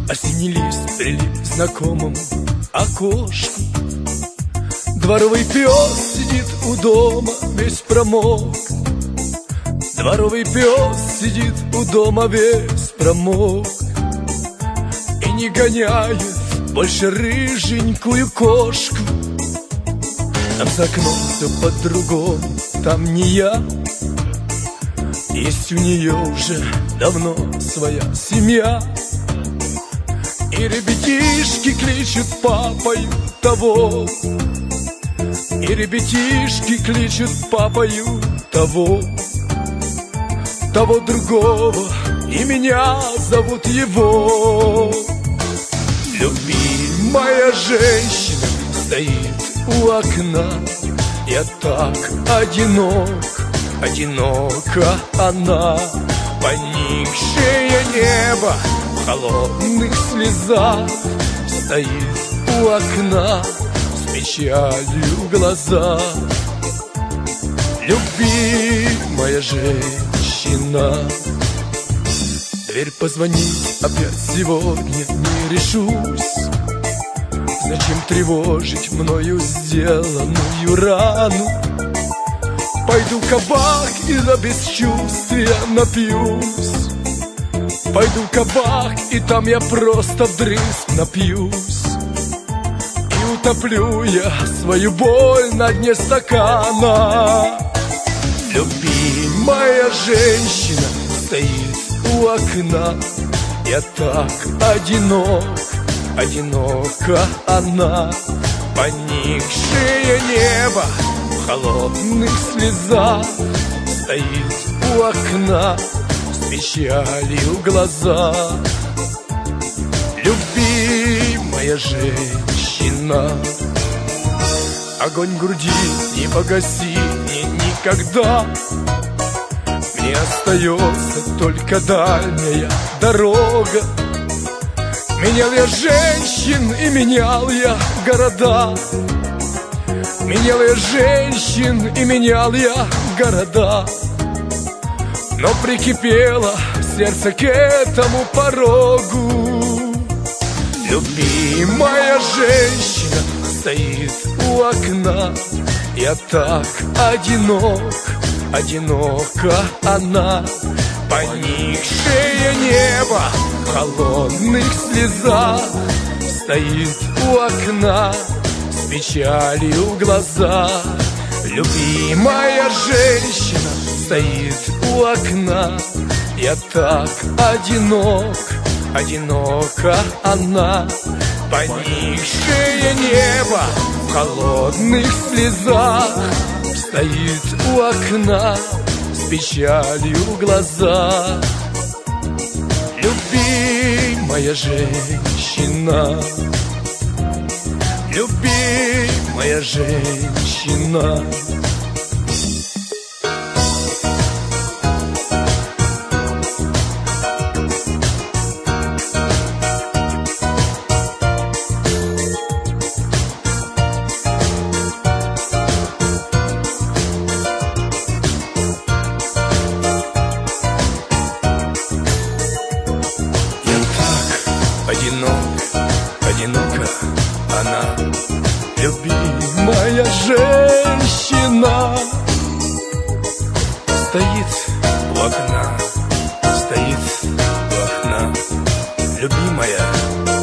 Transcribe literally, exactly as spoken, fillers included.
Осенний лист прилип к знакомому окошку. Дворовый пес сидит у дома, весь промок. Дворовый пес сидит у дома, весь промок. И не гоняет больше рыженькую кошку. Там за окном все по-другому, там не я. Есть у нее уже давно своя семья. И ребятишки кличут папою того, и ребятишки кличут папою того, того другого, и меня зовут его. Любимая женщина стоит у окна. Я так одинок, одинока она. Поникшее небо в холодных слезах стоит у окна с печалью в глазах. Любимая женщина. Дверь позвонить опять сегодня не решусь. Зачем тревожить мною сделанную рану? Пойду в кабак и за бесчувствия напьюсь. Пойду в кабак, и там я просто вдрызг напьюсь. И утоплю я свою боль на дне стакана. Любимая женщина стоит у окна. Я так одинок, одинока она. Поникшее небо в холодных слезах стоит у окна с печалью в глазах. Любимая женщина. Огонь в груди не погаси никогда. Мне остается только дальняя дорога. Менял я женщин и менял я города. Менял я женщин и менял я города. Но прикипело сердце к этому порогу. Любимая женщина стоит у окна. Я так одинок, одинока она. Поникшее небо в холодных слезах стоит у окна с печалью в глазах. Любимая женщина стоит у окна. Я так одинок, одинока она. Поникшее небо в холодных слезах стоит у окна с печалью в глазах. Любимая женщина. Любимая женщина. Одинок, одинока она. Любимая женщина стоит у окна, стоит у окна. Любимая